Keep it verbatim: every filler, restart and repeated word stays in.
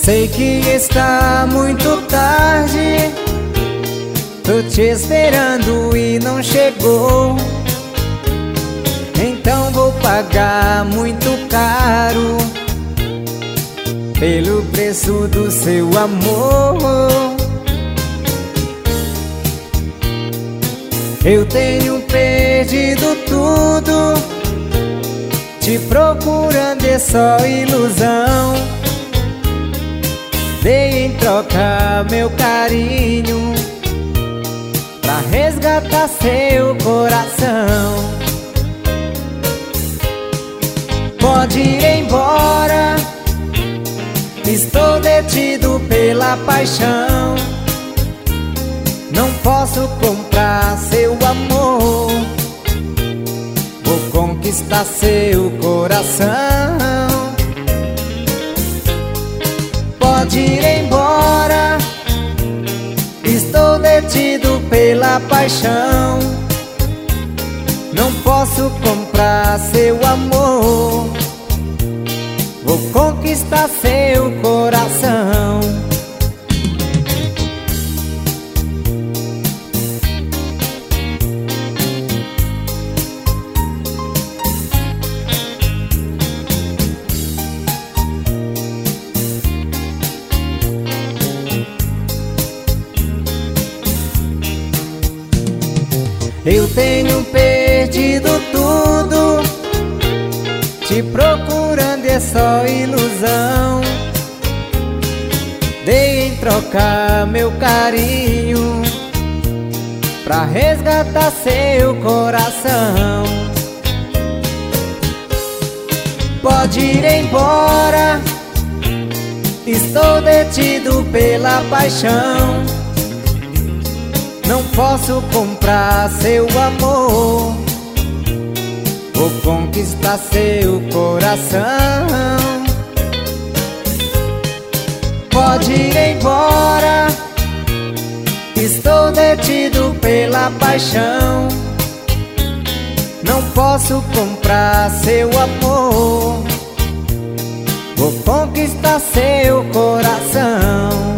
Sei que está muito tarde, tô te esperando e não chegou. Então vou pagar muito caro pelo preço do seu amor. Eu tenho perdido tudo, te procurando é só ilusão. Dei em troca meu carinho pra resgatar seu coração. Pode ir embora, estou detido pela paixão. Não posso comprar seu amor, vou conquistar seu coração. Pode ir embora, estou detido pela paixão. Não posso comprar seu amor, vou conquistar seu coração. Eu tenho perdido tudo, te procurando é só ilusão. Dei em troca meu carinho pra resgatar seu coração. Pode ir embora, estou detido pela paixão. Não posso comprar seu amor, vou conquistar seu coração. Pode ir embora, estou detido pela paixão. Não posso comprar seu amor, vou conquistar seu coração.